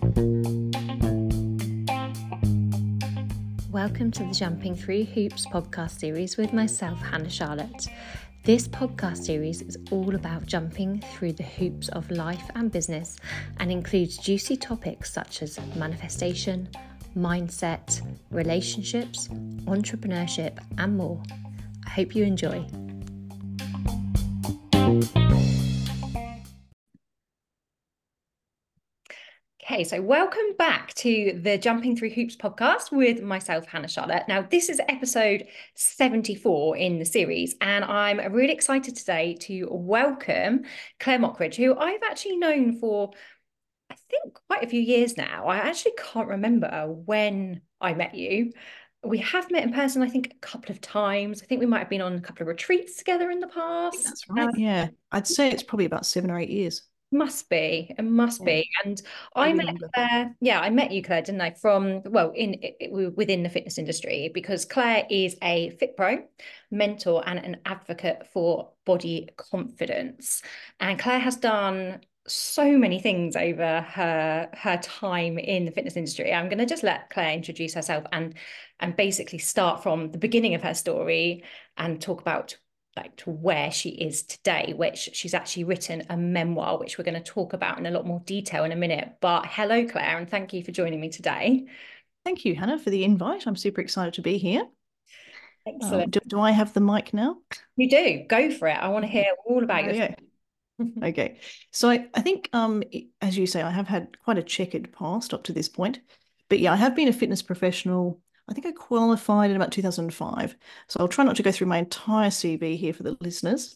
Welcome to the Jumping Through Hoops podcast series with myself, Hannah Charlotte. This podcast series is all about jumping through the hoops of life and business and includes juicy topics such as manifestation, mindset, relationships, entrepreneurship, and more. I hope you enjoy. Okay, so welcome back to the Jumping Through Hoops podcast with myself, Hannah Charlotte. Now, this is episode 74 in the series, and I'm really excited today to welcome Claire Mockridge, who I've actually known for, I think, quite a few years now. I actually can't remember when I met you. We have met in person, I think, a couple of times. I think we might have been on a couple of retreats together in the past. That's right. Yeah, I'd say it's probably about 7 or 8 years. Must be, it must be. And I met Claire, I met you, Claire, didn't I? From, well, within the fitness industry, because Claire is a Fit Pro mentor and an advocate for body confidence. And Claire has done so many things over her time in the fitness industry. I'm going to just let Claire introduce herself and basically start from the beginning of her story and talk about to where she is today, which she's actually written a memoir, which we're going to talk about in a lot more detail in a minute. But hello, Claire, and thank you for joining me today. Thank you, Hannah, for the invite. I'm super excited to be here. Excellent. Do I have the mic now? You do. Go for it. I want to hear all about you. Okay. So I think, as you say, I have had quite a checkered past up to this point. But yeah, I have been a fitness professional. I think I qualified in about 2005. So I'll try not to go through my entire CV here for the listeners.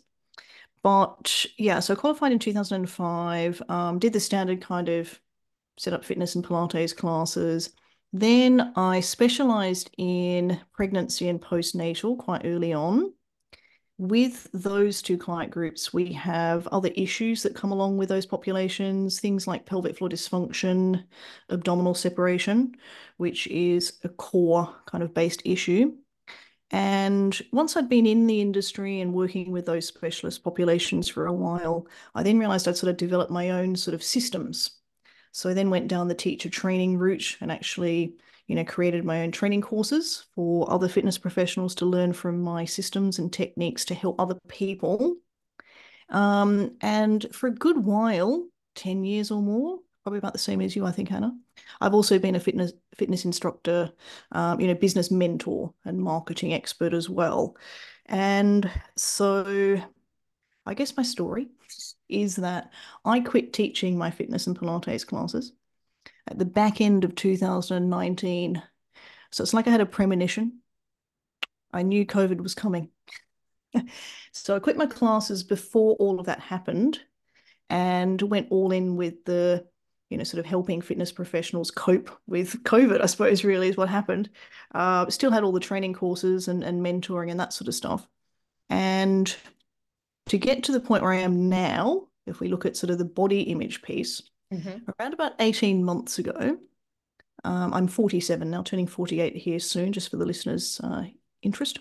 But yeah, so I qualified in 2005, did the standard kind of set up fitness and Pilates classes. Then I specialized in pregnancy and postnatal quite early on. With those two client groups, we have other issues that come along with those populations, things like pelvic floor dysfunction, abdominal separation, which is a core kind of based issue. And once I'd been in the industry and working with those specialist populations for a while, I then realized I'd sort of developed my own sort of systems. So I then went down the teacher training route and actually, created my own training courses for other fitness professionals to learn from my systems and techniques to help other people. And for a good while, 10 years or more, probably about the same as you, I think, Hannah. I've also been a fitness instructor, business mentor and marketing expert as well. And so I guess my story is that I quit teaching my fitness and Pilates classes at the back end of 2019. So it's like I had a premonition. I knew COVID was coming. So I quit my classes before all of that happened and went all in with the, sort of helping fitness professionals cope with COVID, I suppose, really is what happened. Still had all the training courses and mentoring and that sort of stuff. And to get to the point where I am now, if we look at sort of the body image piece, around about 18 months ago, I'm 47 now, turning 48 here soon, just for the listeners' interest.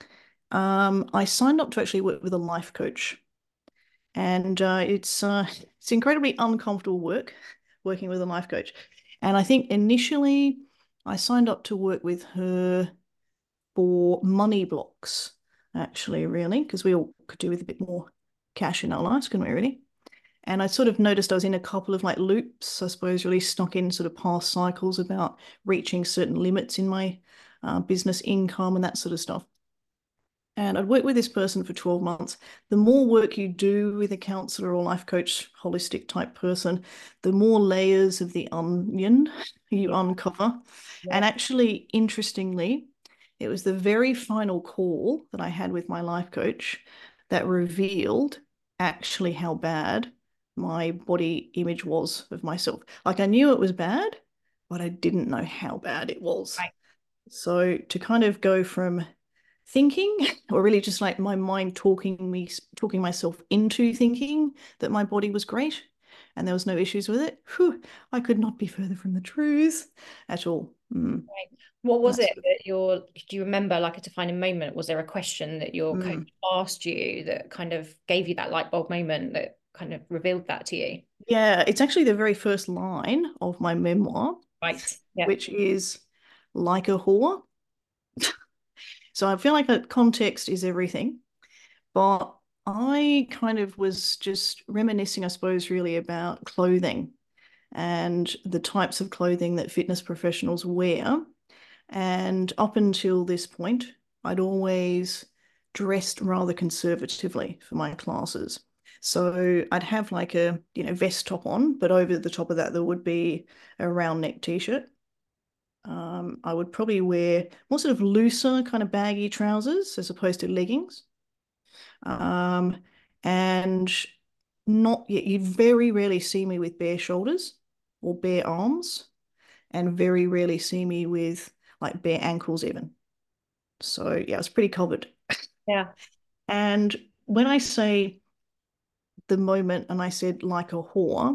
I signed up to actually work with a life coach. And it's incredibly uncomfortable work, working with a life coach. And I think initially I signed up to work with her for money blocks, actually, really, because we all could do with a bit more cash in our lives, couldn't we, really? And I sort of noticed I was in a couple of loops, I suppose, really stuck in sort of past cycles about reaching certain limits in my business income and that sort of stuff. And I'd worked with this person for 12 months. The more work you do with a counselor or life coach, holistic type person, the more layers of the onion you uncover. Yeah. And actually, interestingly, it was the very final call that I had with my life coach that revealed actually how bad my body image was of myself. I knew it was bad, but I didn't know how bad it was. Right. So to kind of go from thinking, or really just my mind talking myself into thinking that my body was great and there was no issues with it, I could not be further from the truth at all. Right. What was it that do you remember a defining moment? Was there a question that your coach asked you that kind of gave you that light bulb moment that kind of revealed that to you? Yeah, it's actually the very first line of my memoir, Right. Yeah. which is like a whore. So I feel like that context is everything. But I kind of was just reminiscing, I suppose, really about clothing and the types of clothing that fitness professionals wear. And up until this point, I'd always dressed rather conservatively for my classes. So I'd have like a, vest top on, but over the top of that, there would be a round neck t-shirt. I would probably wear more sort of looser, kind of baggy trousers as opposed to leggings. Um, and not yet, you'd very rarely see me with bare shoulders or bare arms, and very rarely see me with like bare ankles even. So yeah, it's pretty covered. Yeah. And when I say the moment and I said like a whore,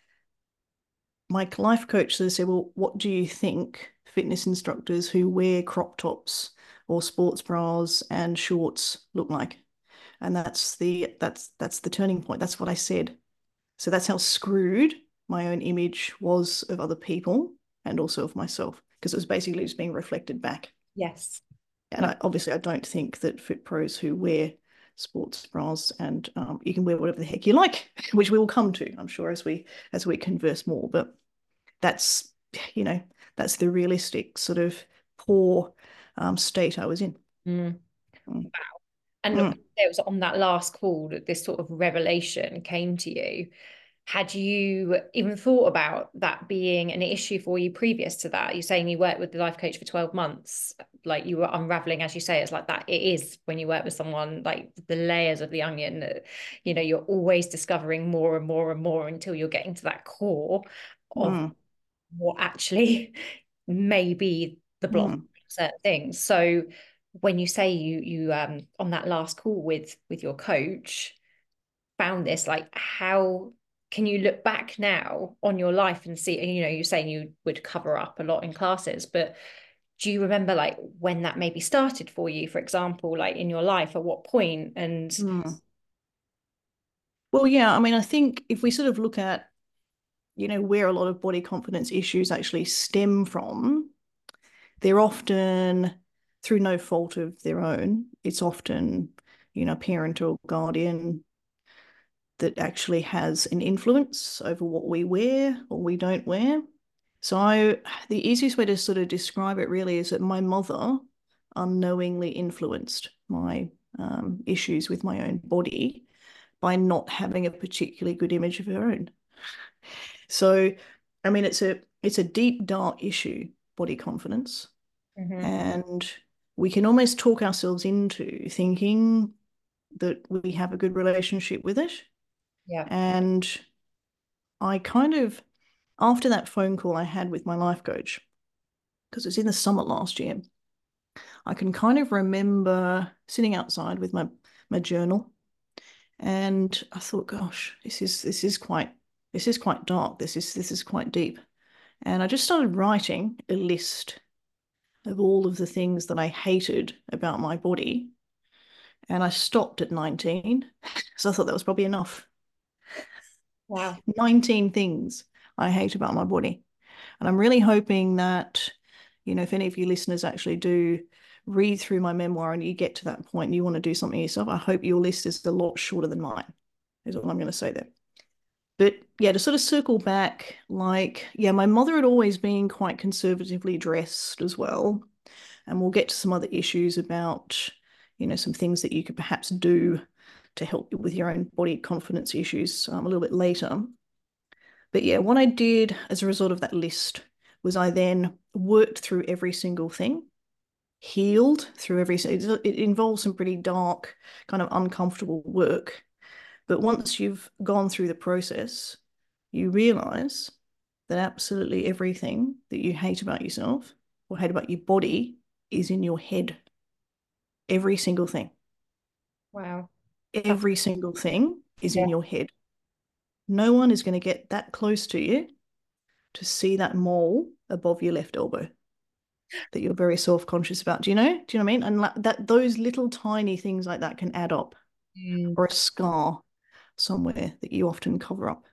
my life coach said, well, what do you think fitness instructors who wear crop tops or sports bras and shorts look like? And that's the turning point. That's what I said. So that's how screwed my own image was of other people and also of myself, because it was basically just being reflected back. Yes. And obviously, I don't think that fit pros who wear sports bras and you can wear whatever the heck you like, which we will come to, I'm sure, as we converse more. But that's you know that's the realistic sort of poor state I was in. Mm. Mm. And Mm. it was on that last call that this sort of revelation came to you. Had you even thought about that being an issue for you previous to that? You're saying you worked with the life coach for 12 months, like you were unraveling, as you say, it's like that. It is when you work with someone, like the layers of the onion, you're always discovering more and more and more until you're getting to that core of Mm. what actually may be the block Mm. certain things. So when you say you on that last call with your coach found this, like how can you look back now on your life and see, you're saying you would cover up a lot in classes, but do you remember like when that maybe started for you, for example, like in your life, at what point? And Mm. Well, yeah, I mean, I think if we sort of look at, where a lot of body confidence issues actually stem from, they're often through no fault of their own. It's often, a parent or guardian that actually has an influence over what we wear or we don't wear. So the easiest way to sort of describe it really is that my mother unknowingly influenced my issues with my own body by not having a particularly good image of her own. So, I mean, it's a deep, dark issue, body confidence. Mhm. And we can almost talk ourselves into thinking that we have a good relationship with it. Yeah. And I kind of, after that phone call I had with my life coach, because it was in the summer last year, I can kind of remember sitting outside with my journal, and I thought, gosh, this is quite dark. This is quite deep. And I just started writing a list of all of the things that I hated about my body. And I stopped at 19. So I thought that was probably enough. Wow. 19 things I hate about my body. And I'm really hoping that, if any of you listeners actually do read through my memoir and you get to that point and you want to do something yourself, I hope your list is a lot shorter than mine, is what I'm going to say there. But yeah, to sort of circle back, like, yeah, my mother had always been quite conservatively dressed as well. And we'll get to some other issues about, some things that you could perhaps do to help you with your own body confidence issues a little bit later. But yeah, what I did as a result of that list was I then worked through every single thing, healed through it involves some pretty dark, kind of uncomfortable work. But once you've gone through the process, you realize that absolutely everything that you hate about yourself or hate about your body is in your head. Every single thing. Wow. That's, Every single thing is yeah. in your head. No one is going to get that close to you to see that mole above your left elbow that you're very self-conscious about. Do you know? Do you know what I mean? And that those little tiny things like that can add up, Mm. or a scar somewhere that you often cover up.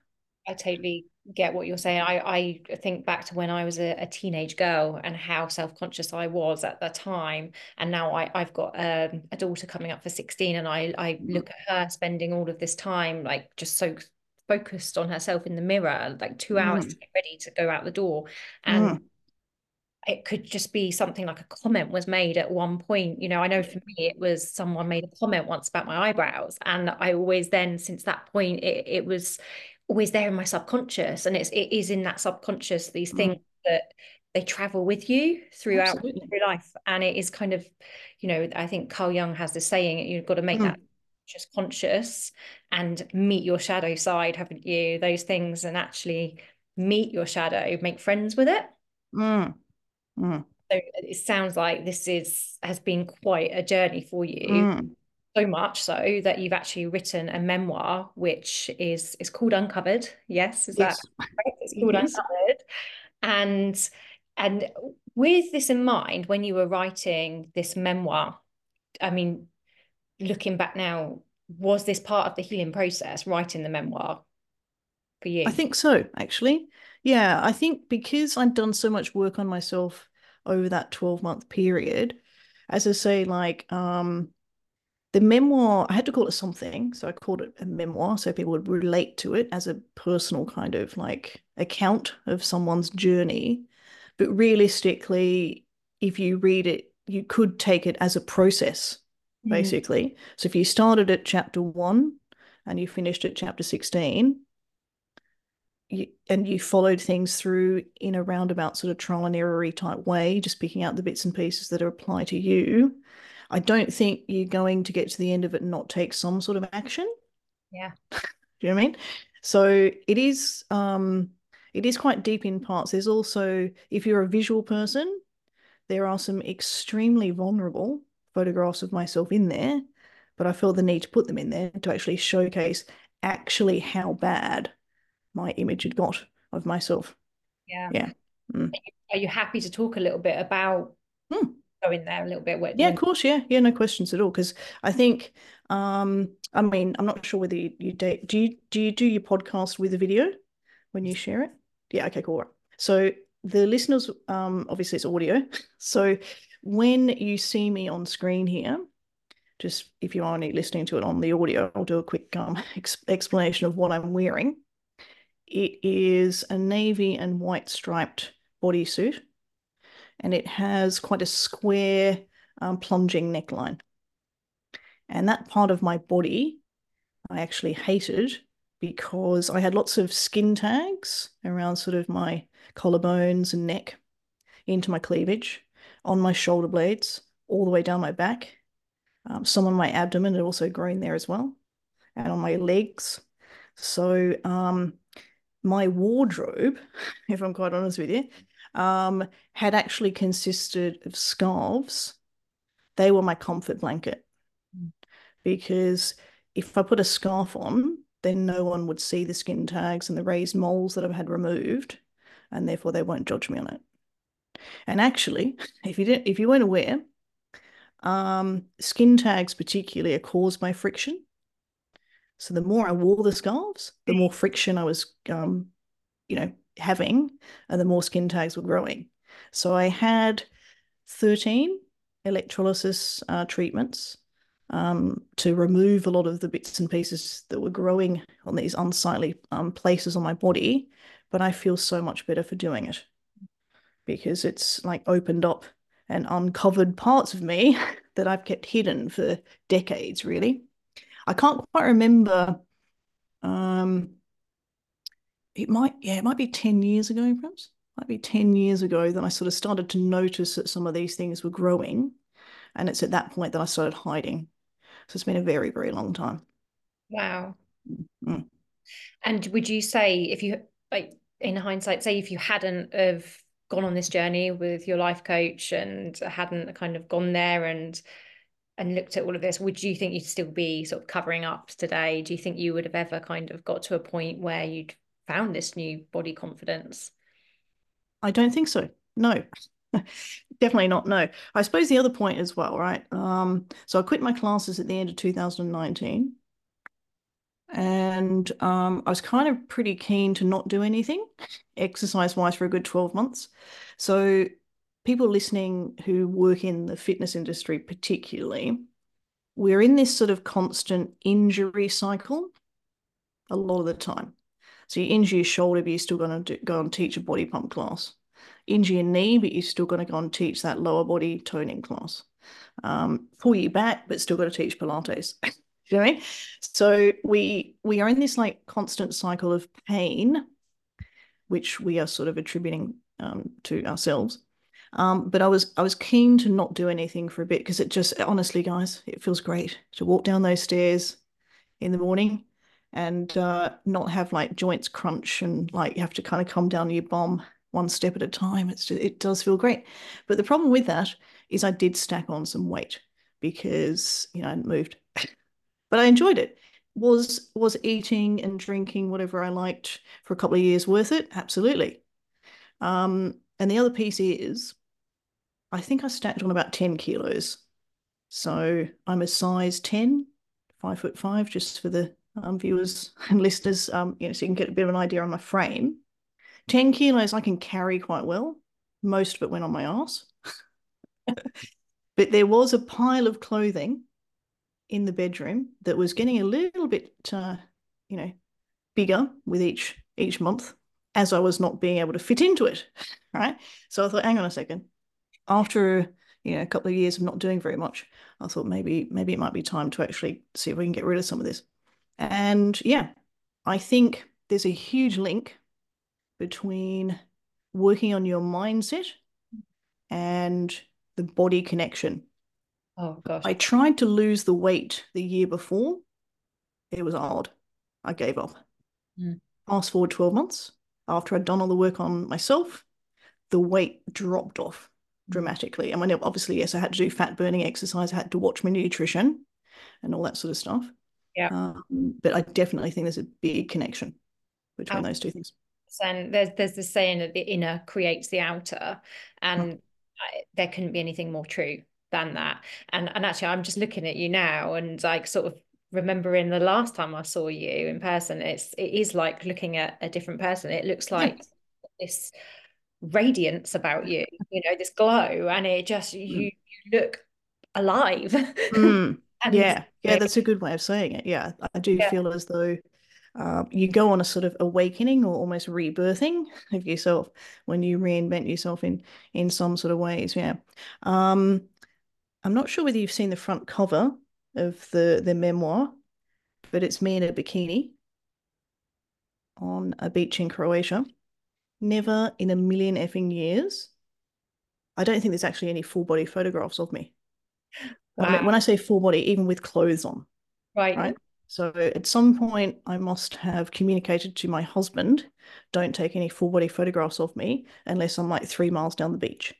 I totally get what you're saying. I think back to when I was a teenage girl and how self-conscious I was at the time. And now I've got a daughter coming up for 16, and I look at her spending all of this time like just so focused on herself in the mirror, like 2 hours to Mm, get ready to go out the door. And mm, it could just be something like a comment was made at one point. I know for me, it was someone made a comment once about my eyebrows. And I always then, since that point, it was always there in my subconscious. And it is in that subconscious, these things mm. that they travel with you throughout Absolutely. your life. And it is kind of, I think Carl Jung has this saying, you've got to make that Mm, just conscious and meet your shadow side, haven't you? Those things, and actually meet your shadow, make friends with it. mm, mm, So it sounds like has been quite a journey for you, mm. so much so that you've actually written a memoir, which is called Uncovered. Yes, is that Yes, correct? It's it called is. Uncovered. And and with this in mind, when you were writing this memoir, I mean, looking back now, was this part of the healing process, writing the memoir for I you? think so, actually. Yeah, I think because I'd done so much work on myself over that 12-month period, as I say, like the memoir, I had to call it something. So I called it a memoir so people would relate to it as a personal kind of like account of someone's journey. But realistically, if you read it, you could take it as a process, Mm. basically. So if you started at chapter 1 and you finished at chapter 16, and you followed things through in a roundabout sort of trial and error type way, just picking out the bits and pieces that apply to you, I don't think you're going to get to the end of it and not take some sort of action. Yeah. Do you know what I mean? So it is quite deep in parts. There's also, if you're a visual person, there are some extremely vulnerable photographs of myself in there, but I felt the need to put them in there to actually showcase actually how bad my image had got of myself. Yeah. Yeah. Mm. Are you happy to talk a little bit about Mm. going there a little bit Yeah, of when course. Yeah. Yeah. No questions at all. Because I think, I mean, I'm not sure whether you date, do you do your podcast with a video when you share it? Yeah. Okay, cool. Right. So the listeners, obviously it's audio. So when you see me on screen here, just if you're only listening to it on the audio, I'll do a quick explanation of what I'm wearing. It is a navy and white striped bodysuit, and it has quite a square plunging neckline. And that part of my body I actually hated because I had lots of skin tags around sort of my collarbones and neck, into my cleavage, on my shoulder blades, all the way down my back. Some on my abdomen had also grown there as well, and on my legs. So my wardrobe, if I'm quite honest with you, had actually consisted of scarves. They were my comfort blanket because if I put a scarf on, then no one would see the skin tags and the raised moles that I've had removed, and therefore they won't judge me on it. And actually, if you weren't aware, skin tags particularly are caused by friction. So the more I wore the scarves, the more friction I was, having, and the more skin tags were growing. So I had 13 electrolysis treatments to remove a lot of the bits and pieces that were growing on these unsightly places on my body. But I feel so much better for doing it because it's like opened up and uncovered parts of me that I've kept hidden for decades, really. I can't quite remember. Um, it might be 10 years ago, perhaps. Might be 10 years ago that I sort of started to notice that some of these things were growing. And it's at that point that I started hiding. So it's been a very, very long time. wow. Mm. And would you say, if you like in hindsight, say if you hadn't have gone on this journey with your life coach and hadn't kind of gone there and looked at all of this, would you think you'd still be sort of covering up today? Do you think you would have ever kind of got to a point where you'd found this new body confidence? I don't think so. No, definitely not. No. I suppose the other point as well, right? So I quit my classes at the end of 2019. And I was kind of pretty keen to not do anything exercise-wise for a good 12 months. So people listening who work in the fitness industry particularly, we're in this sort of constant injury cycle a lot of the time. So you injure your shoulder, but you're still going to go and teach a body pump class. Injure your knee, but you're still going to go and teach that lower body toning class. Pull your back, but still got to teach Pilates. You know what I mean? So we are in this like constant cycle of pain, which we are sort of attributing to ourselves. But I was keen to not do anything for a bit because it just honestly, guys, it feels great to walk down those stairs in the morning and not have like joints crunch and like you have to kind of come down your bum one step at a time. It does feel great. But the problem with that is I did stack on some weight because I hadn't moved. But I enjoyed it. Was eating and drinking whatever I liked for a couple of years worth it? Absolutely. And the other piece is I think I stacked on about 10 kilos. So I'm a size 10, 5'5", just for the viewers and listeners, so you can get a bit of an idea on my frame. 10 kilos I can carry quite well. Most of it went on my ass. But there was a pile of clothing in the bedroom that was getting a little bit, bigger with each month as I was not being able to fit into it, right? So I thought, hang on a second. After a couple of years of not doing very much, I thought maybe it might be time to actually see if we can get rid of some of this. And yeah, I think there's a huge link between working on your mindset and the body connection. Oh gosh. I tried to lose the weight the year before. It was hard. I gave up. Fast forward 12 months, after I'd done all the work on myself, the weight dropped off dramatically. And when obviously, yes, I had to do fat burning exercise, I had to watch my nutrition and all that sort of stuff. Yeah. But I definitely think there's a big connection between those two things. And there's this saying that the inner creates the outer, and there couldn't be anything more true than that. And actually, I'm just looking at you now and like sort of remembering the last time I saw you in person. It is like looking at a different person. It looks like this radiance about you, this glow, and it just you look alive. And yeah, that's a good way of saying it. Yeah, I do feel as though you go on a sort of awakening or almost rebirthing of yourself when you reinvent yourself in some sort of ways. Yeah. I'm not sure whether you've seen the front cover of the memoir, but it's me in a bikini on a beach in Croatia. Never in a million effing years. I don't think there's actually any full body photographs of me. wow. I mean, when I say full body, even with clothes on, right? So at some point, I must have communicated to my husband, don't take any full body photographs of me unless I'm like 3 miles down the beach.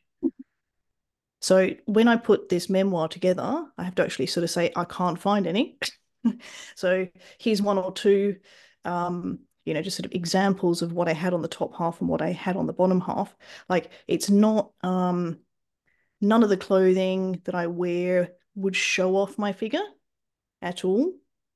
So when I put this memoir together, I have to actually sort of say, I can't find any. So here's one or two, just sort of examples of what I had on the top half and what I had on the bottom half. Like it's not, none of the clothing that I wear would show off my figure at all.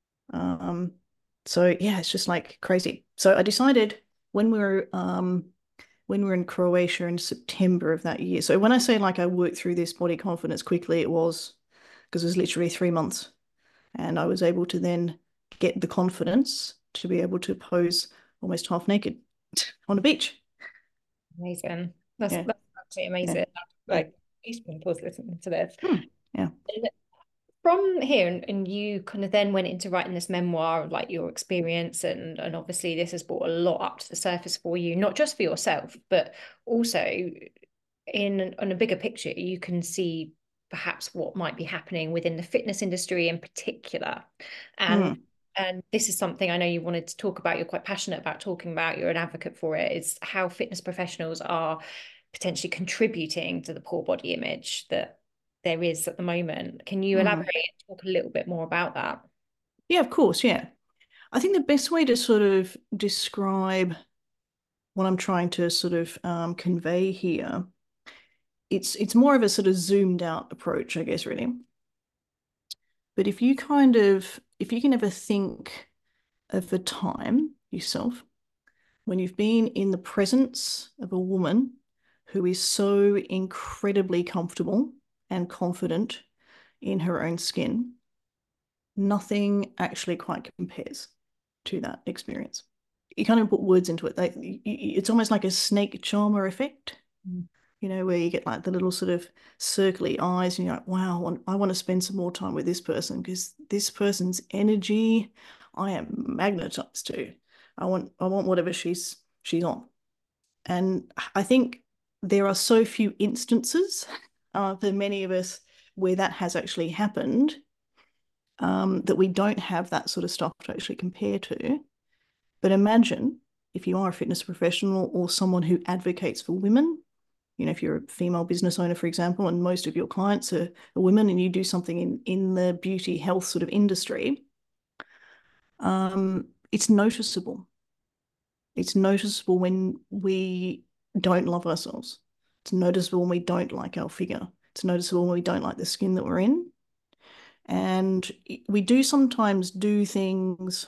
So yeah, it's just like crazy. So I decided when we were in Croatia in September of that year. So when I say like I worked through this body confidence quickly, it was because it was literally 3 months. And I was able to then get the confidence to be able to pose almost half naked on a beach. Amazing. That's absolutely amazing. Like, please pause listening to this. Yeah. From here, and you kind of then went into writing this memoir of like your experience, and obviously this has brought a lot up to the surface for you, not just for yourself, but also on a bigger picture, you can see perhaps what might be happening within the fitness industry in particular. And this is something I know you wanted to talk about, you're quite passionate about talking about, you're an advocate for it, is how fitness professionals are potentially contributing to the poor body image that there is at the moment. Can you elaborate and talk a little bit more about that? Yeah, of course. Yeah. I think the best way to sort of describe what I'm trying to sort of convey here, it's more of a sort of zoomed out approach, I guess, really. But if you can ever think of the time yourself when you've been in the presence of a woman who is so incredibly comfortable and confident in her own skin, nothing actually quite compares to that experience. You can't even put words into it. It's almost like a snake charmer effect, where you get like the little sort of circly eyes and you're like, wow, I want to spend some more time with this person because this person's energy I am magnetized to. I want whatever she's on. And I think there are so few instances for many of us where that has actually happened, that we don't have that sort of stuff to actually compare to. But imagine if you are a fitness professional or someone who advocates for women, if you're a female business owner, for example, and most of your clients are women and you do something in the beauty health sort of industry, it's noticeable. It's noticeable when we don't love ourselves. It's noticeable when we don't like our figure. It's noticeable when we don't like the skin that we're in. And we do sometimes do things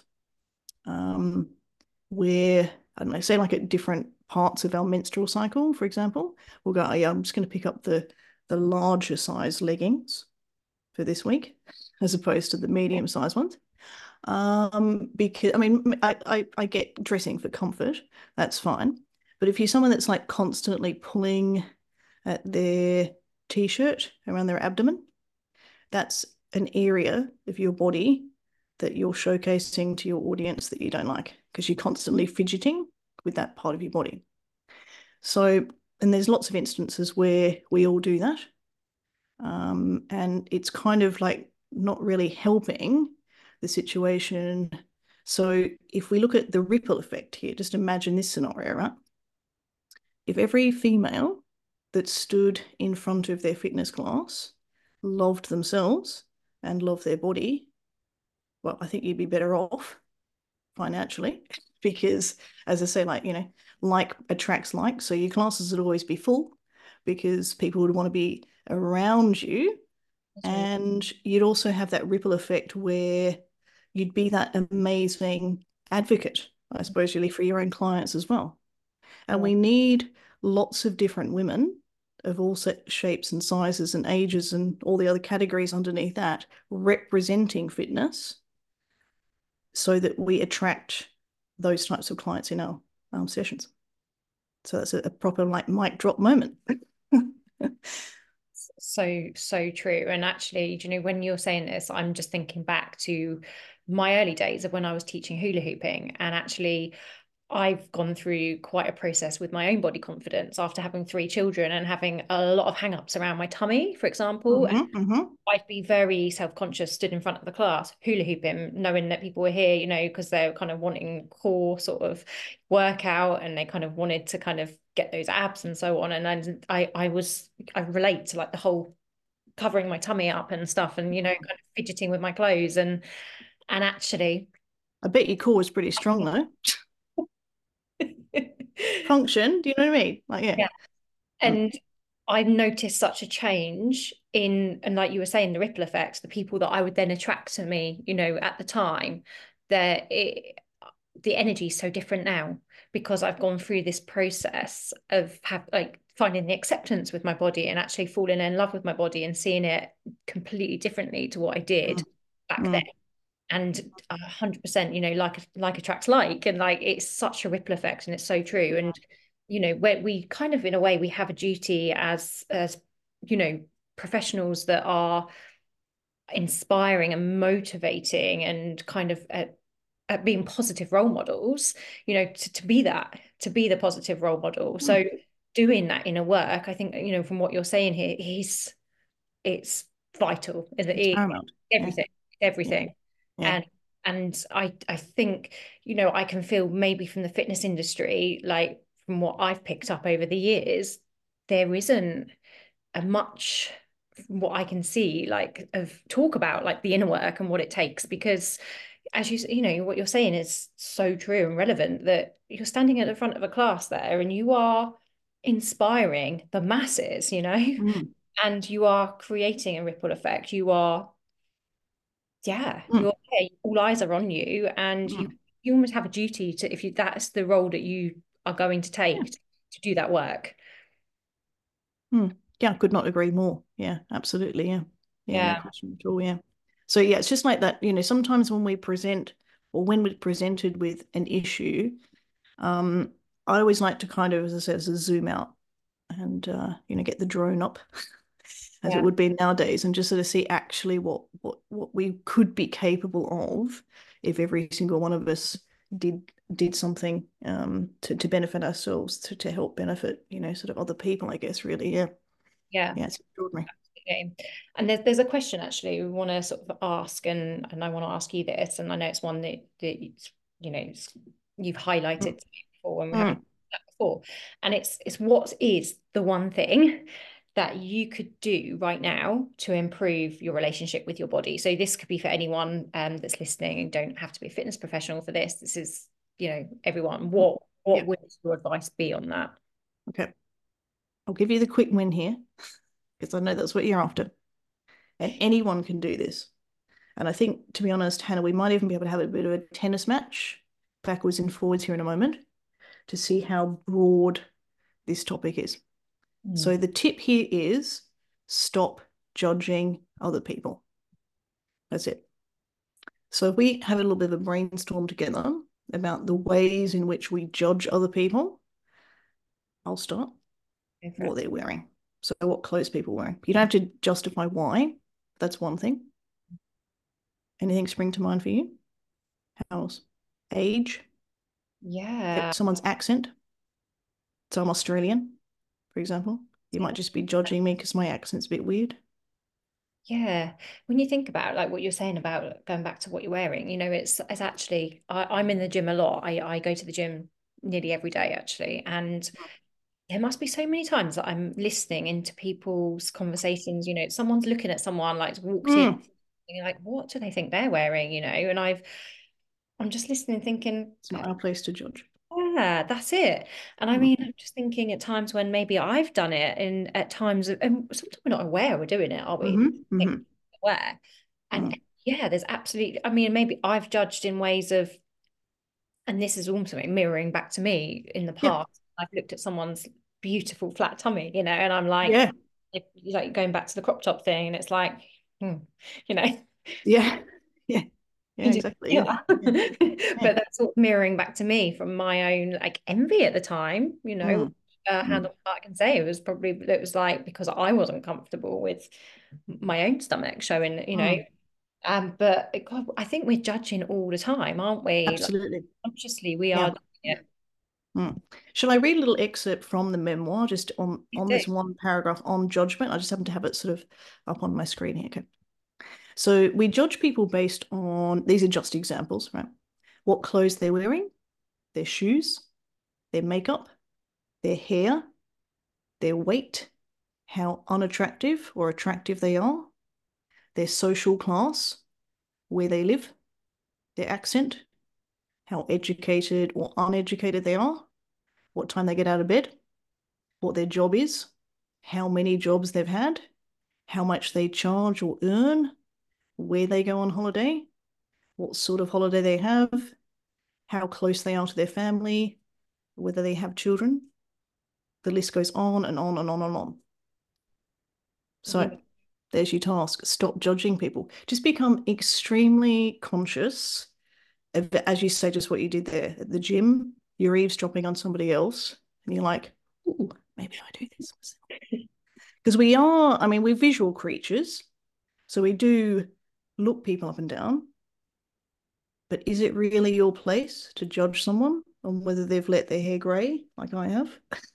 where, I don't know, say like at different parts of our menstrual cycle, for example, we'll go, oh, yeah, I'm just going to pick up the larger size leggings for this week, as opposed to the medium size ones. Because I mean, I get dressing for comfort, that's fine. But if you're someone that's like constantly pulling at their t-shirt around their abdomen, that's an area of your body that you're showcasing to your audience that you don't like because you're constantly fidgeting with that part of your body. So, and there's lots of instances where we all do that. And it's kind of like not really helping the situation. So if we look at the ripple effect here, just imagine this scenario, right? If every female that stood in front of their fitness class loved themselves and loved their body, well, I think you'd be better off financially because, as I say, like attracts like. So your classes would always be full because people would want to be around you. And you'd also have that ripple effect where you'd be that amazing advocate, I suppose, really for your own clients as well. And we need lots of different women of all shapes and sizes and ages and all the other categories underneath that representing fitness so that we attract those types of clients in our sessions. So that's a proper like mic drop moment. So true. And actually, when you're saying this, I'm just thinking back to my early days of when I was teaching hula hooping. And actually, I've gone through quite a process with my own body confidence after having 3 children and having a lot of hang-ups around my tummy, for example. I'd be very self-conscious, stood in front of the class, hula hooping, knowing that people were here, because they're kind of wanting core sort of workout and they kind of wanted to kind of get those abs and so on. And I relate to like the whole covering my tummy up and stuff and, kind of fidgeting with my clothes and actually. I bet your core is pretty strong though. Function, do you know what I mean? Like, yeah. And I noticed such a change and like you were saying, the ripple effect, the people that I would then attract to me, at the time, the energy is so different now because I've gone through this process of finding the acceptance with my body and actually falling in love with my body and seeing it completely differently to what I did back then. And 100%, like attracts like, and like it's such a ripple effect, and it's so true. And where we kind of, in a way, we have a duty as professionals that are inspiring and motivating and kind of at being positive role models, to be the positive role model. So doing that inner work, I think, from what you're saying here, it's vital. It's paramount. Everything. Yeah. And I think, I can feel maybe from the fitness industry, like from what I've picked up over the years, there isn't a much, what I can see, like of talk about like the inner work and what it takes, because as what you're saying is so true and relevant, that you're standing at the front of a class there and you are inspiring the masses, and you are creating a ripple effect. You are, you're there, all eyes are on you, and you you almost have a duty to, if you, that's the role that you are going to Yeah. take to do that work. Yeah, I could not agree more. Yeah, absolutely. Yeah. Yeah, no Yeah. question at all. Yeah. So yeah, it's just like that, sometimes when we present or when we're presented with an issue, I always like to kind of, as I said, zoom out and get the drone up as it Yeah. would be nowadays, and just sort of see actually what we could be capable of if every single one of us did something to benefit ourselves, to help benefit, sort of other people, I guess, really. Yeah. Yeah. Yeah, it's extraordinary. Okay. And there's a question actually we want to sort of ask, and I want to ask you this, and I know it's one that you've highlighted to me before, and we haven't Mm. done that before. And it's what is the one thing that you could do right now to improve your relationship with your body? So this could be for anyone that's listening, and don't have to be a fitness professional for this. This is, everyone. What Yeah. would your advice be on that? Okay. I'll give you the quick win here because I know that's what you're after. And anyone can do this. And I think, to be honest, Hannah, we might even be able to have a bit of a tennis match backwards and forwards here in a moment to see how broad this topic is. So the tip here is stop judging other people. That's it. So if we have a little bit of a brainstorm together about the ways in which we judge other people, I'll start. What they're wearing. So what clothes people are wearing. You don't have to justify why. That's one thing. Anything spring to mind for you? How else? Age. Yeah. Yep. Someone's accent. So I'm Australian, for example. You might just be judging me because my accent's a bit weird. Yeah, when you think about like what you're saying about going back to what you're wearing, it's actually I'm in the gym a lot. I go to the gym nearly every day actually, and there must be so many times that I'm listening into people's conversations. Someone's looking at someone like walked in, and you're like, what do they think they're wearing? And I'm just listening, thinking, It's not our place to judge. yeah, that's it. And I Mm. mean, I'm just thinking at times when maybe I've done it, and at times, and sometimes we're not aware we're doing it, are we? Aware. And yeah, there's absolutely, I mean, maybe I've judged in ways of, and this is also mirroring back to me in the Yeah. past. I've looked at someone's beautiful flat tummy, and I'm like, Yeah. like going back to the crop top thing, and it's like, you know. Yeah. Yeah. Yeah, exactly. Yeah. Yeah. But that's sort of mirroring back to me from my own like envy at the time, Mm. hand on heart, I can say it was like because I wasn't comfortable with my own stomach showing, Mm. but God, I think we're judging all the time, aren't we? Like Absolutely. consciously we Yeah. are doing it. Shall I read a little excerpt from the memoir just You on do. this one paragraph on judgment? I just happen to have it sort of up on my screen here. Okay. So we judge people based on, these are just examples, right? What clothes they're wearing, their shoes, their makeup, their hair, their weight, how unattractive or attractive they are, their social class, where they live, their accent, how educated or uneducated they are, what time they get out of bed, what their job is, how many jobs they've had, how much they charge or earn, where they go on holiday, what sort of holiday they have, how close they are to their family, whether they have children. The list goes on and on and on and on. Yeah. So there's your task. Stop judging people. Just become extremely conscious of, as you say, just what you did there at the gym. You're eavesdropping on somebody else, and you're like, "Ooh, maybe I do this myself." Because we are, I mean, we're visual creatures, so we do look people up and down. But is it really your place to judge someone on whether they've let their hair grey, like I have?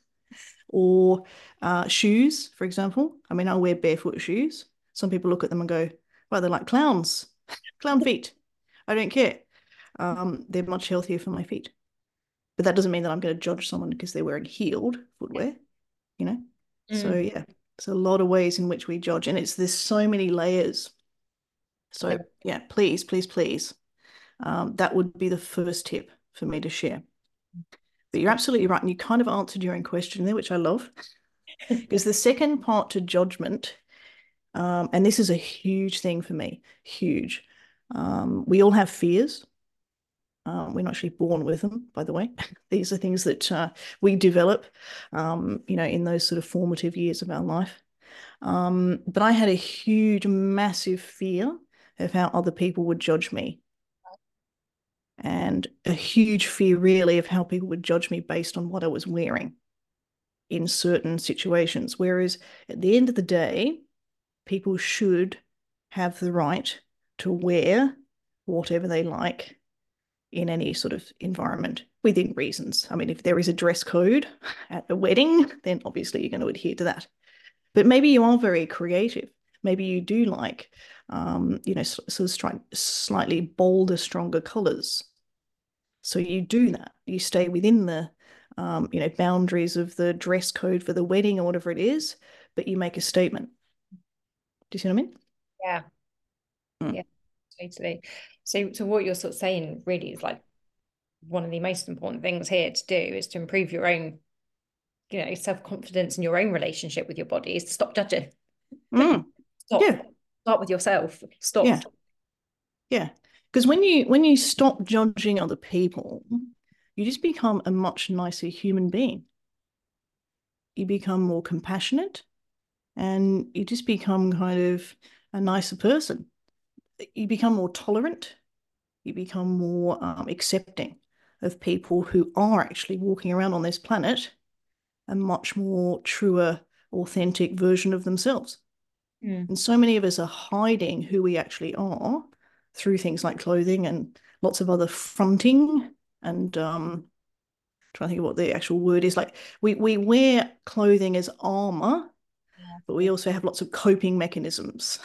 Or shoes, for example. I mean, I wear barefoot shoes. Some people look at them and go, well, they're like clowns, clown feet. I don't care. They're much healthier for my feet. But that doesn't mean that I'm going to judge someone because they're wearing heeled footwear, you know? So, yeah, there's a lot of ways in which we judge, and there's so many layers. So, yeah, please, please, please. That would be the first tip for me to share. But you're absolutely right. And you kind of answered your own question there, which I love. Because the second part to judgment, and this is a huge thing for me, huge. We all have fears. We're not actually born with them, by the way. These are things that we develop, in those sort of formative years of our life. But I had a huge, massive fear of how other people would judge me, and a huge fear, really, of how people would judge me based on what I was wearing in certain situations. Whereas at the end of the day, people should have the right to wear whatever they like in any sort of environment within reasons. I mean, if there is a dress code at a wedding, then obviously you're going to adhere to that. But maybe you are very creative. Maybe you do like, sort of slightly bolder, stronger colors. So you do that. You stay within the, boundaries of the dress code for the wedding or whatever it is, but you make a statement. Do you see what I mean? Yeah. Yeah, totally. So what you're sort of saying really is like one of the most important things here to do is to improve your own, self-confidence in your own relationship with your body, is to stop judging. Mm. Stop. Yeah. Start with yourself. Stop. Yeah. Yeah. Because when you stop judging other people, you just become a much nicer human being. You become more compassionate, and you just become kind of a nicer person. You become more tolerant. You become more accepting of people who are actually walking around on this planet a much more truer, authentic version of themselves. Mm. And so many of us are hiding who we actually are through things like clothing and lots of other fronting and trying to think of what the actual word is. Like we wear clothing as armor, but we also have lots of coping mechanisms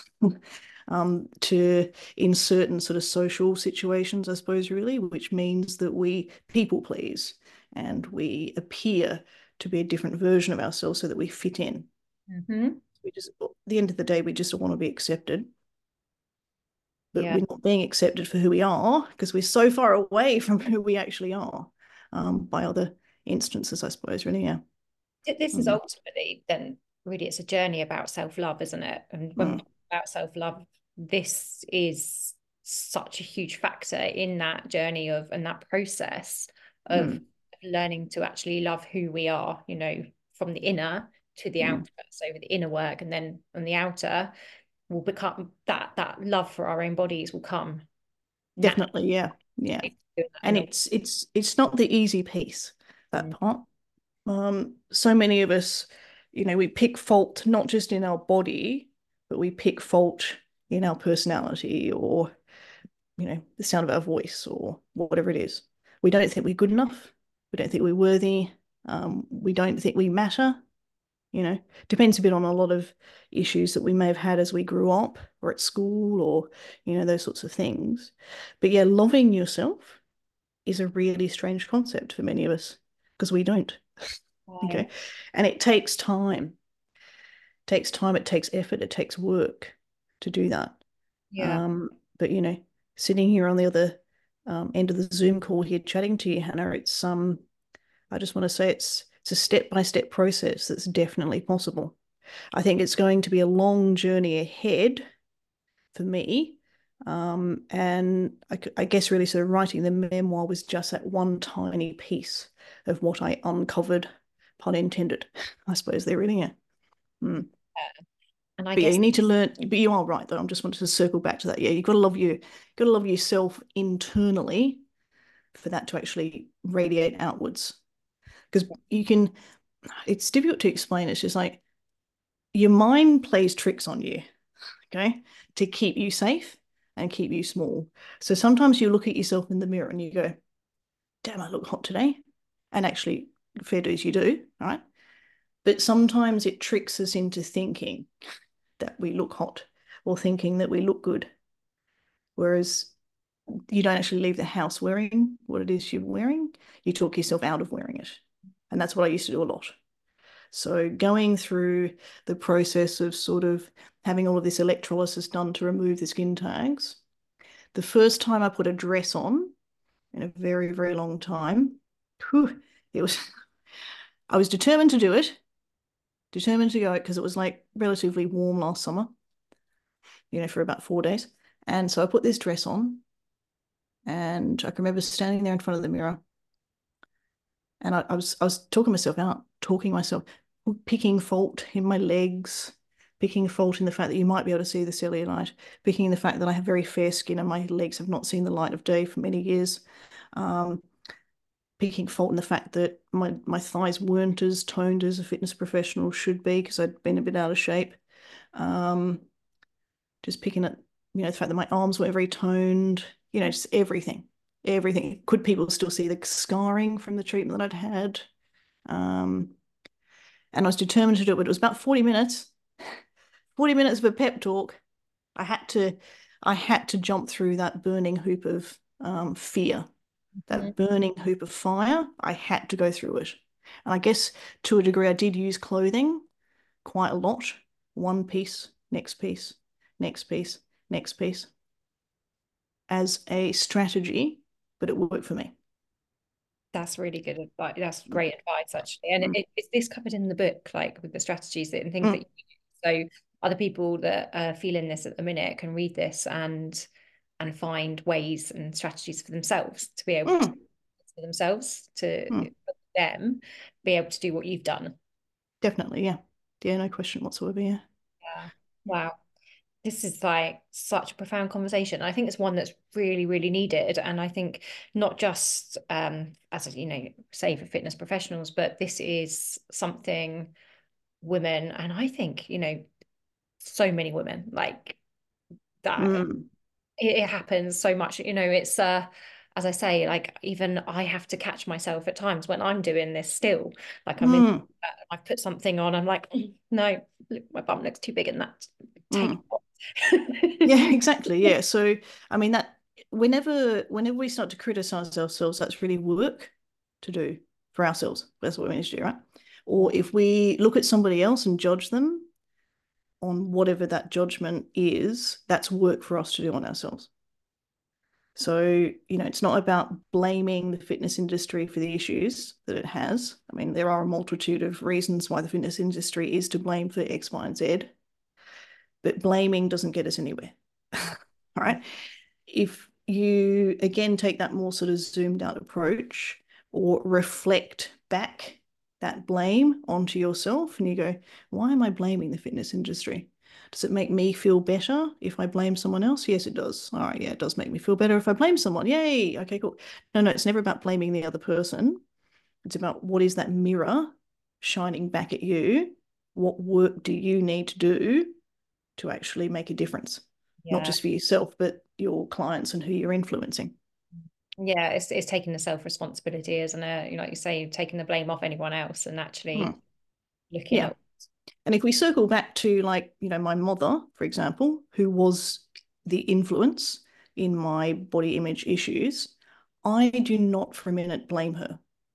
to in certain sort of social situations, I suppose, really, which means that we people please and we appear to be a different version of ourselves so that we fit in. Mm-hmm. We just, at the end of the day, we just want to be accepted, but Yeah. we're not being accepted for who we are because we're so far away from who we actually are, by other instances, I suppose, really, yeah. This is Mm, ultimately then really it's a journey about self-love, isn't it? And when we mm, talk about self-love, this is such a huge factor in that journey of and that process of mm, learning to actually love who we are, from the inner to the mm. outer. So with the inner work and then on the outer will become that love for our own bodies will come naturally. Definitely, yeah, yeah. Doing that And inner it's not the easy piece, that work. part. So many of us, we pick fault not just in our body, but we pick fault in our personality or, the sound of our voice or whatever it is. We don't think we're good enough. We don't think we're worthy. We don't think we matter. Depends a bit on a lot of issues that we may have had as we grew up or at school or, those sorts of things. But yeah, loving yourself is a really strange concept for many of us because we don't. Right. Okay. And it takes time. It takes time, it takes effort, it takes work to do that. Yeah. Um, but sitting here on the other end of the Zoom call here chatting to you, Hannah, it's I just want to say it's a step-by-step process that's definitely possible. I think it's going to be a long journey ahead for me. And I guess really sort of writing the memoir was just that one tiny piece of what I uncovered, pun intended, I suppose there really, yeah. Mm. And I But yeah, guess you need to learn, but you are right though. I'm just wanted to circle back to that. Yeah, you've got to love got to love yourself internally for that to actually radiate outwards. Because it's difficult to explain. It's just like your mind plays tricks on you, okay, to keep you safe and keep you small. So sometimes you look at yourself in the mirror and you go, damn, I look hot today. And actually, fair dues, you do, right? But sometimes it tricks us into thinking that we look hot or thinking that we look good. Whereas you don't actually leave the house wearing what it is you're wearing. You talk yourself out of wearing it. And that's what I used to do a lot. So going through the process of sort of having all of this electrolysis done to remove the skin tags, the first time I put a dress on in a very, very long time, whew, it was, I was determined to do it, determined to go because it was like relatively warm last summer, for about 4 days. And so I put this dress on And I can remember standing there in front of the mirror, and I was talking myself out, picking fault in my legs, picking fault in the fact that you might be able to see the cellulite, picking the fact that I have very fair skin and my legs have not seen the light of day for many years, picking fault in the fact that my thighs weren't as toned as a fitness professional should be because I'd been a bit out of shape. Just picking at, the fact that my arms weren't very toned, just everything. Everything. Could people still see the scarring from the treatment that I'd had? And I was determined to do it, but it was about 40 minutes. 40 minutes of a pep talk. I had to jump through that burning hoop of fear, that burning hoop of fire. I had to go through it. And I guess to a degree, I did use clothing quite a lot. One piece, next piece, next piece, next piece, as a strategy, but it worked for me. That's really good advice. That's great advice, actually. And is this covered in the book, like with the strategies and things that you use? So other people that are feeling this at the minute can read this and find ways and strategies for themselves to be able to for themselves to them be able to do what you've done. Definitely, yeah. Yeah, no question whatsoever, yeah. Yeah. Wow. This is like such a profound conversation. I think it's one that's really, really needed. And I think not just as say for fitness professionals, but this is something women, and I think, so many women like that. It happens so much. It's as I say, like even I have to catch myself at times when I'm doing this still. Like I've put something on, I'm like, no, look, my bum looks too big in that. Take it off. Yeah, exactly. Yeah. So I mean that whenever we start to criticize ourselves, that's really work to do for ourselves. That's what we need to do, right? Or if we look at somebody else and judge them on whatever that judgment is, that's work for us to do on ourselves. So, it's not about blaming the fitness industry for the issues that it has. I mean, there are a multitude of reasons why the fitness industry is to blame for X, Y, and Z, but blaming doesn't get us anywhere. All right. If you, again, take that more sort of zoomed out approach or reflect back that blame onto yourself and you go, why am I blaming the fitness industry? Does it make me feel better if I blame someone else? Yes, it does. All right, yeah, it does make me feel better if I blame someone. Yay. Okay, cool. No, it's never about blaming the other person. It's about what is that mirror shining back at you? What work do you need to do to actually make a difference? Not just for yourself, but your clients and who you're influencing. Yeah, it's taking the self-responsibility, isn't it? Like you say, taking the blame off anyone else and actually looking at. And if we circle back to my mother, for example, who was the influence in my body image issues, I do not for a minute blame her.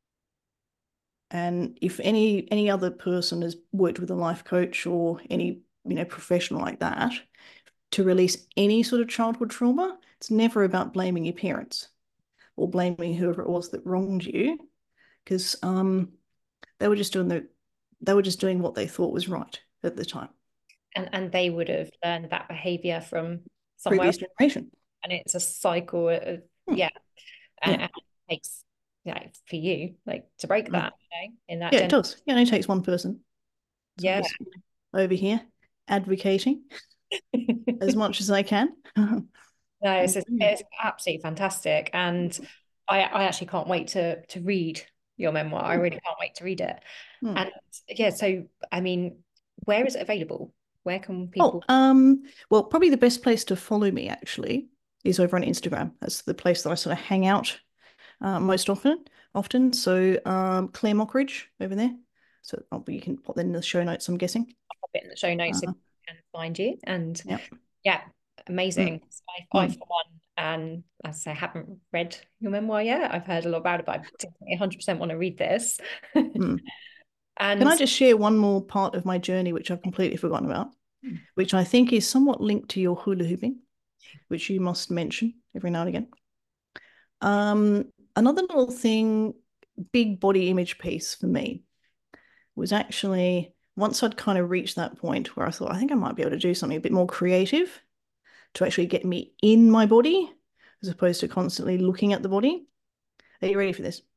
And if any other person has worked with a life coach or any professional like that to release any sort of childhood trauma, it's never about blaming your parents or blaming whoever it was that wronged you, because they were just doing what they thought was right at the time. And they would have learned that behavior from somewhere previous generation. And it's a cycle of, and it takes for you to break that in that it does. Yeah, it takes one person. So yeah, over here advocating as much as I can. No, it's absolutely fantastic, and I actually can't wait to read your memoir. I really can't wait to read it. And so I mean, where is it available? Where can people? Well, probably the best place to follow me actually is over on Instagram. That's the place that I sort of hang out most often. So Claire Mockridge over there. So you can pop that in the show notes, I'm guessing. I'll pop it in the show notes so people can find you. And amazing. I for one, and as I say, haven't read your memoir yet. I've heard a lot about it, but I definitely 100% want to read this. And can I just share one more part of my journey, which I've completely forgotten about, which I think is somewhat linked to your hula hooping, which you must mention every now and again. Another little thing, big body image piece for me was actually once I'd kind of reached that point where I thought, I think I might be able to do something a bit more creative to actually get me in my body as opposed to constantly looking at the body. Are you ready for this?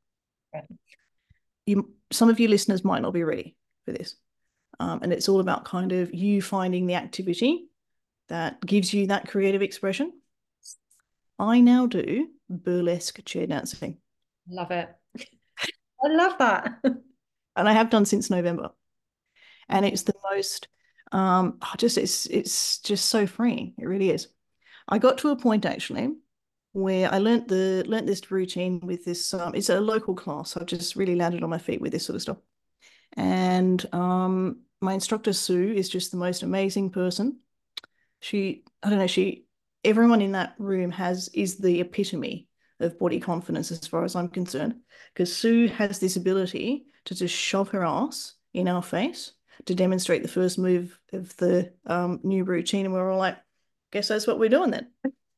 Some of you listeners might not be ready for this. And it's all about kind of you finding the activity that gives you that creative expression. I now do burlesque chair dancing. Love it. I love that. And I have done since November. And it's the most, it's just so freeing. It really is. I got to a point actually where I learnt this routine with this. It's a local class. So I've just really landed on my feet with this sort of stuff. And my instructor Sue is just the most amazing person. I don't know, everyone in that room is the epitome of body confidence as far as I'm concerned, because Sue has this ability to just shove her ass in our face to demonstrate the first move of the new routine, and we're all like, guess that's what we're doing then.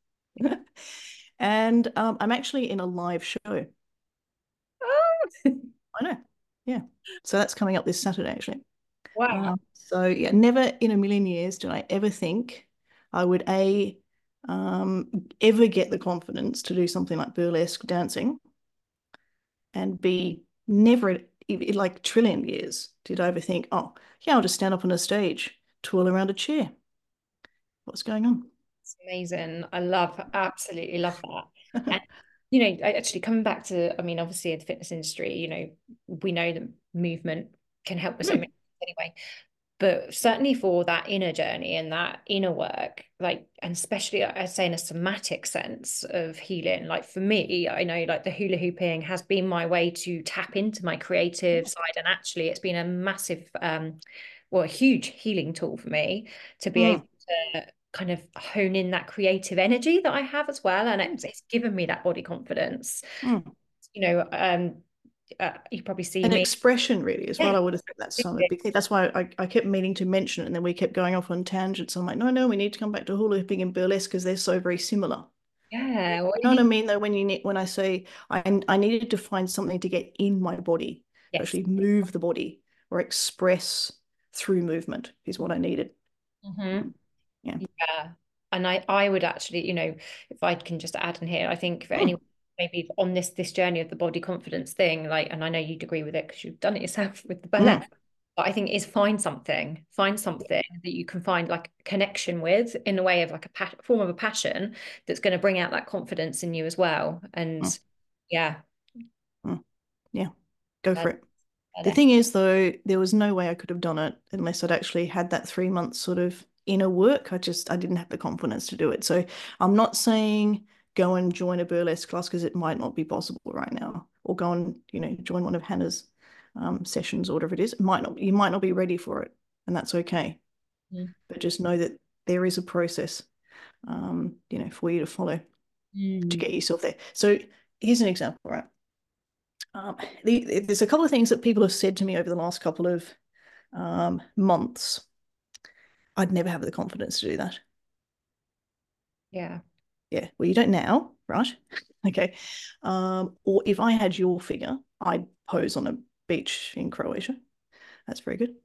And I'm actually in a live show. Oh. I know, yeah. So that's coming up this Saturday actually. Wow. So yeah, never in a million years did I ever think I would ever get the confidence to do something like burlesque dancing, and B, never in like trillion years did I ever think, oh yeah, I'll just stand up on a stage, twirl around a chair. What's going on? It's amazing. Absolutely love that. And actually coming back to, I mean, obviously the fitness industry, we know that movement can help with so many things anyway. But certainly for that inner journey and that inner work, like, and especially I'd say in a somatic sense of healing, like for me, I know like the hula hooping has been my way to tap into my creative side. And actually it's been a massive, a huge healing tool for me to be able to kind of hone in that creative energy that I have as well. And it's given me that body confidence. You probably see An me. expression really as well. Yeah. I would have thought that's some big thing. That's why I kept meaning to mention it, and then we kept going off on tangents. I'm like, no, we need to come back to hula hooping and burlesque because they're so very similar. Yeah. You know what I mean though, when I say I needed to find something to get in my body, to Yes. actually move the body or express through movement is what I needed. Mm-hmm. Yeah. Yeah. And I would actually, if I can just add in here, I think for anyone maybe on this journey of the body confidence thing, like, and I know you'd agree with it because you've done it yourself with the ballet, but I think is find something that you can find like a connection with in a way of like a form of a passion that's going to bring out that confidence in you as well. And yeah. Yeah, go for it. The thing is, though, there was no way I could have done it unless I'd actually had that 3 months sort of inner work. I didn't have the confidence to do it. So I'm not saying go and join a burlesque class because it might not be possible right now, or go and, join one of Hannah's sessions or whatever it is. You might not be ready for it, and that's okay. But just know that there is a process, for you to follow to get yourself there. So here's an example, right? There's a couple of things that people have said to me over the last couple of months. I'd never have the confidence to do that. Yeah. Yeah. Well, you don't now, right? Okay. Or if I had your figure, I'd pose on a beach in Croatia. That's very good.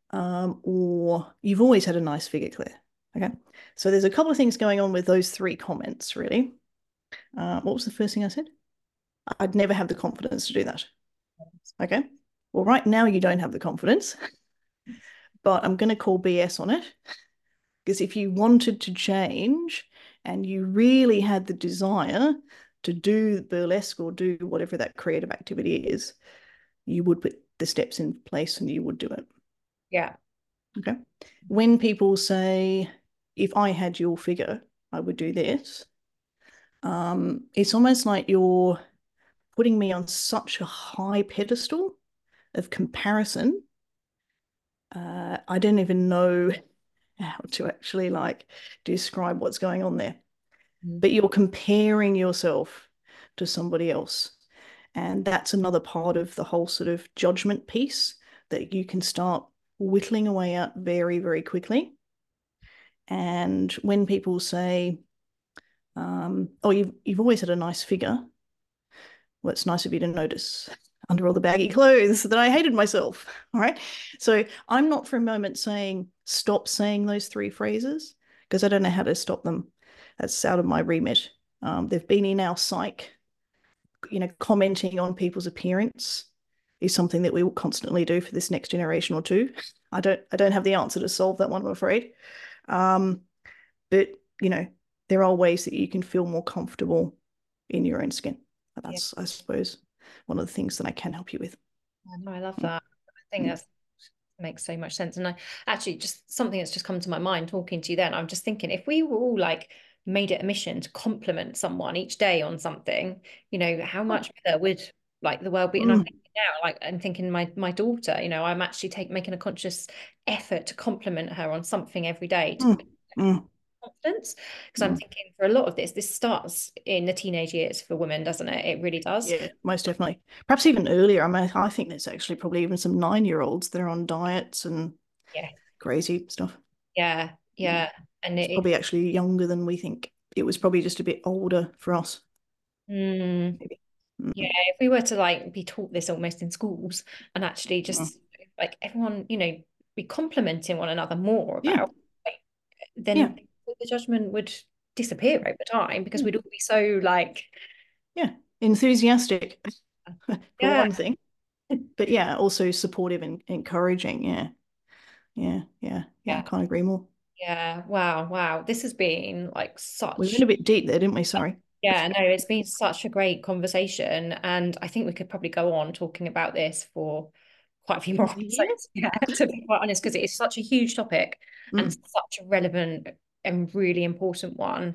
Or you've always had a nice figure, Claire. Okay. So there's a couple of things going on with those three comments, really. What was the first thing I said? I'd never have the confidence to do that. Okay. Well, right now you don't have the confidence, but I'm going to call BS on it, because if you wanted to change and you really had the desire to do burlesque or do whatever that creative activity is, you would put the steps in place and you would do it. Yeah. Okay. When people say, if I had your figure, I would do this, it's almost like you're putting me on such a high pedestal of comparison. I don't even know how to actually like describe what's going on there. But you're comparing yourself to somebody else. And that's another part of the whole sort of judgment piece that you can start whittling away at very, very quickly. And when people say, oh, you've always had a nice figure, well, it's nice of you to notice under all the baggy clothes that I hated myself. All right. So I'm not for a moment saying stop saying those three phrases, because I don't know how to stop them. That's out of my remit. They've been in our psych. Commenting on people's appearance is something that we will constantly do for this next generation or two. I don't have the answer to solve that one, I'm afraid. But there are ways that you can feel more comfortable in your own skin. That's, I suppose, one of the things that I can help you with. I love that. I think that makes so much sense. And I actually, just something that's just come to my mind talking to you then, I'm just thinking, if we were all like made it a mission to compliment someone each day on something, how much better would like the world be? And I'm thinking now, like I'm thinking my daughter, I'm actually making a conscious effort to compliment her on something every day to confidence, because I'm thinking for a lot of this starts in the teenage years for women, doesn't it? It really does. Yeah, most definitely. Perhaps even earlier. I mean, I think there's actually probably even some 9-year-olds that are on diets and crazy stuff. Yeah. And it's probably actually younger than we think. It was probably just a bit older for us. Maybe. Yeah, if we were to like be taught this almost in schools and actually just like everyone, be complimenting one another more about, then the judgment would disappear over time, because we'd all be so like enthusiastic for one thing, but also supportive and encouraging. I can't agree more. Wow, this has been like such, we went a bit deep there, didn't we? Sorry. No, it's been such a great conversation, and I think we could probably go on talking about this for quite a few more episodes, to be quite honest, because it is such a huge topic and such a relevant and really important one.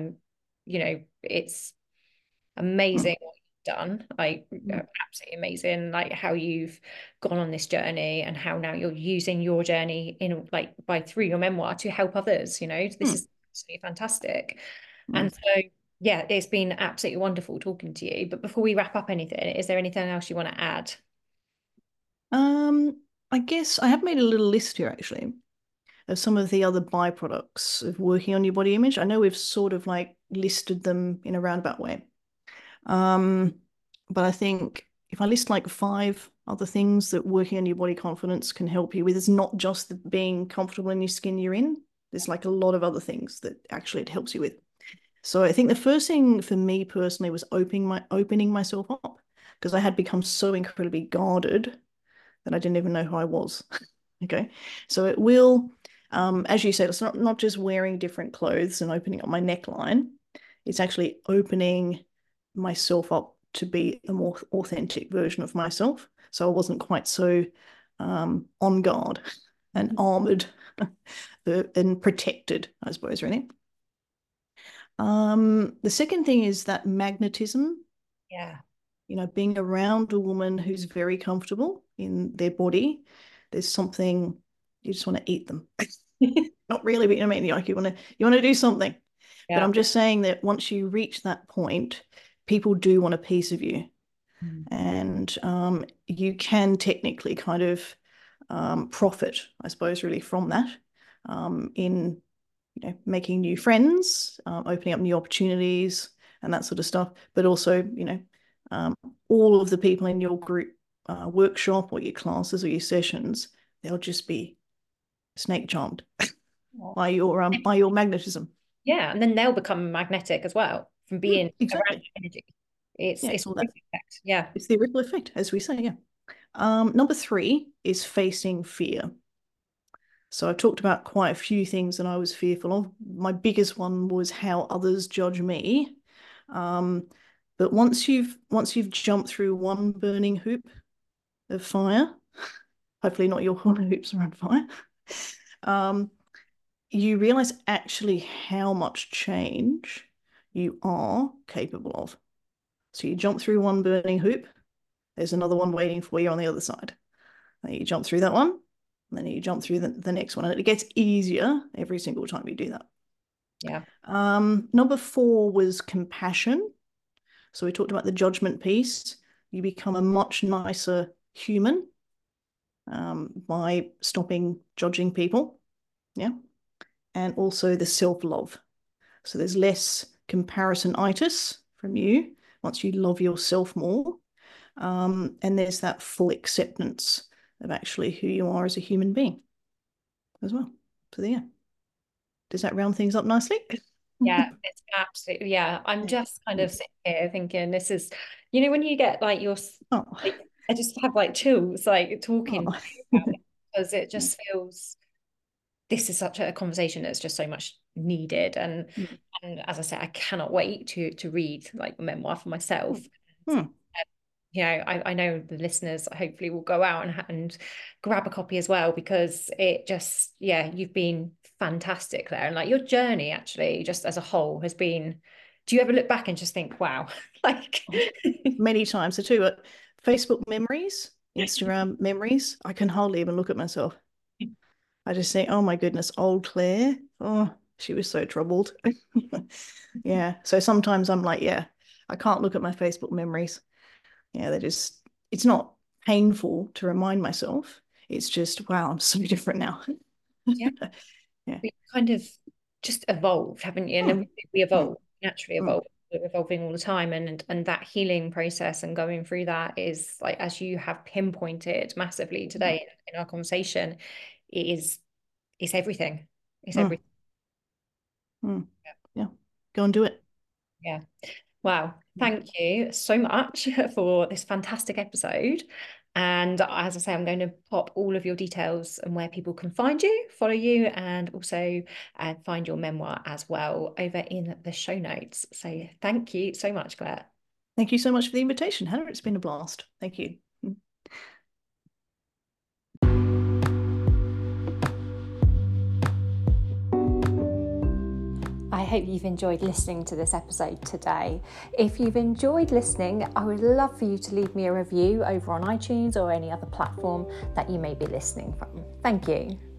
It's amazing what you've done, like absolutely amazing, like how you've gone on this journey and how now you're using your journey in like through your memoir to help others. This is absolutely fantastic. And so it's been absolutely wonderful talking to you. But before we wrap up anything, is there anything else you want to add? I guess I have made a little list here actually of some of the other byproducts of working on your body image. I know we've sort of like listed them in a roundabout way. But I think if I list like 5 other things that working on your body confidence can help you with, it's not just the being comfortable in your skin you're in. There's like a lot of other things that actually it helps you with. So I think the first thing for me personally was opening myself up, because I had become so incredibly guarded that I didn't even know who I was. Okay. So it will, as you said, it's not just wearing different clothes and opening up my neckline. It's actually opening myself up to be a more authentic version of myself. So I wasn't quite so on guard and armored and protected, I suppose, really. The second thing is that magnetism. Being around a woman who's very comfortable in their body, there's something, you just want to eat them. Not really, but like you want to do something. But I'm just saying that once you reach that point, people do want a piece of you. And you can technically kind of profit, I suppose, really from that, in making new friends, opening up new opportunities and that sort of stuff. But also, all of the people in your group workshop or your classes or your sessions, they'll just be snake charmed by your magnetism. And then they'll become magnetic as well from being around energy. It's all that. Effect. It's the ripple effect, as we say. Number 3 is facing fear. So I've talked about quite a few things that I was fearful of. My biggest one was how others judge me. But once you've jumped through one burning hoop of fire, hopefully not your hula hoops are on fire, you realize actually how much change you are capable of. So you jump through one burning hoop, there's another one waiting for you on the other side. Then you jump through that one, and then you jump through the next one, and it gets easier every single time you do that. Number 4 was compassion. So we talked about the judgment piece. You become a much nicer human by stopping judging people. And also the self-love. So there's less comparisonitis from you once you love yourself more. And there's that full acceptance of actually who you are as a human being as well. So there. Does that round things up nicely? Yeah, it's absolutely, yeah. I'm just kind of sitting here thinking this is, when you get like Oh, like, I just have like chills like talking oh. about it because it just feels this is such a conversation that's just so much needed. And as I said, I cannot wait to read like a memoir for myself. Hmm. I know the listeners hopefully will go out and grab a copy as well, because it just, yeah, you've been fantastic there. And like your journey actually, just as a whole, has been, do you ever look back and just think, wow, like, Many times. So too, Facebook memories, Instagram memories, I can hardly even look at myself. I just say, oh my goodness, old Claire. Oh, she was so troubled. Yeah. So sometimes I'm like, yeah, I can't look at my Facebook memories. Yeah, it's not painful to remind myself. It's just, wow, I'm so different now. yeah, Yeah. we kind of just evolved, haven't you? And Hmm. then we Hmm. evolve, naturally Hmm. evolve. We're evolving all the time, and that healing process and going through that is like, as you have pinpointed massively today in our conversation, it is, it's everything. It's Hmm. everything. Hmm. Yeah. Go and do it. Yeah. Wow. Thank you so much for this fantastic episode. And as I say, I'm going to pop all of your details and where people can find you, follow you, and also find your memoir as well over in the show notes. So thank you so much, Claire. Thank you so much for the invitation, Hannah. It's been a blast. Thank you. I hope you've enjoyed listening to this episode today. If you've enjoyed listening, I would love for you to leave me a review over on iTunes or any other platform that you may be listening from. Thank you.